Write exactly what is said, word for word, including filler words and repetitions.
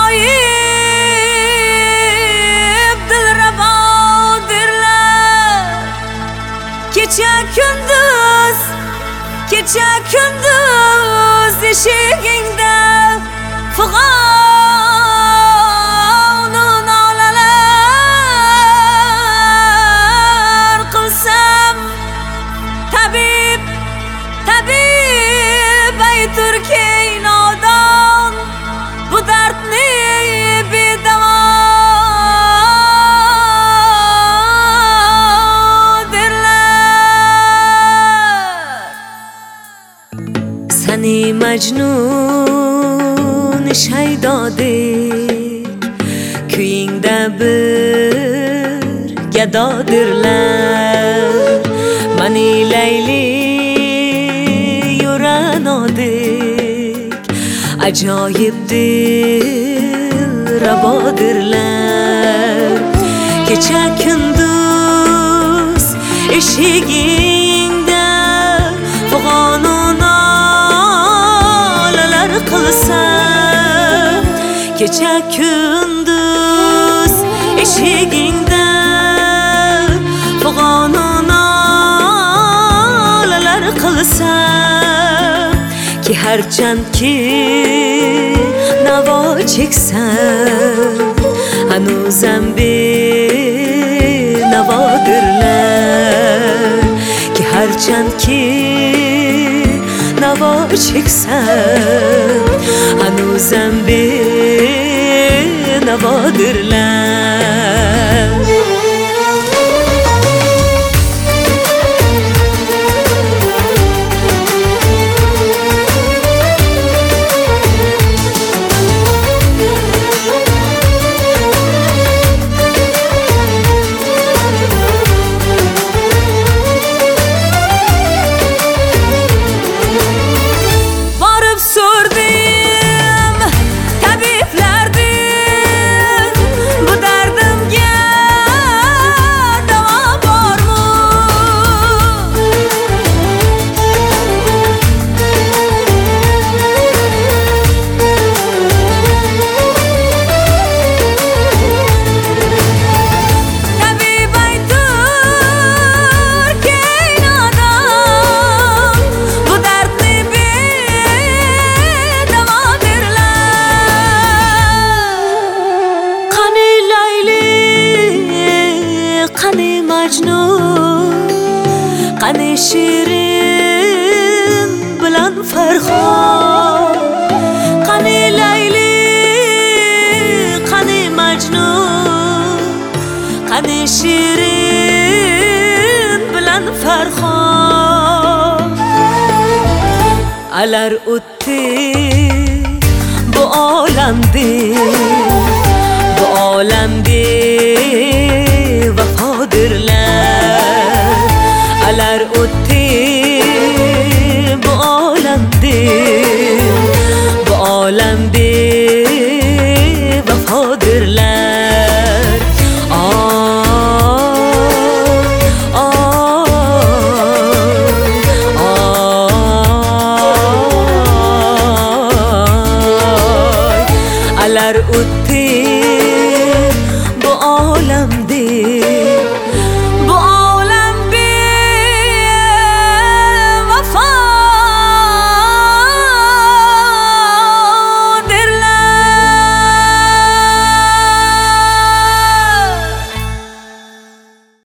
ajoyib dilrabodirlar. Kecha kunduz, kecha kunduz eshigingda fig'onu nolalar qilsam, tabib, tabib ayturki nodon bu dardni bedavo derlar. Sani Majnun shaydodik, kuyingda bir gadodirlar. Mani Layli yuranodik, ajoyib dilrabodirlar. Kecha kunduz eshigingda fig'onu nolalar qilsam, kecha kunduz eshigingda fig'onu nolalar qilsam, ki harchandki navo cheksam, hanuzam benavodirlar. Ki harchandki navo cheksam, hanuzam benavodirlar. Qani Shirin bilan Farxon, qani Layli, qani Majnun, qani Shirin bilan Farxon. Alar o'tdi bu olamda